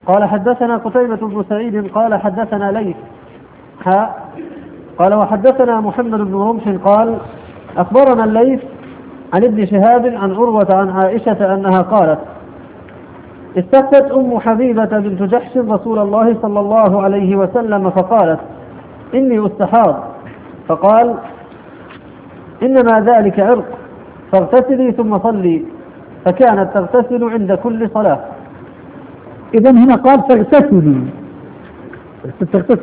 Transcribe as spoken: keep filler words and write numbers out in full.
قال حدثنا قتيبة بن سعيد قال حدثنا ليث حاء قال وحدثنا محمد بن رمح قال أخبرنا الليث عن ابن شهاب عن عروة عن عائشة أنها قالت استفتت أم حبيبة بنت جحش رسول الله صلى الله عليه وسلم فقالت إني أستحاض، فقال إنما ذلك عرق فاغتسلي ثم صلي، فكانت تغتسل عند كل صلاة. إذن هنا قال فاغتسلي.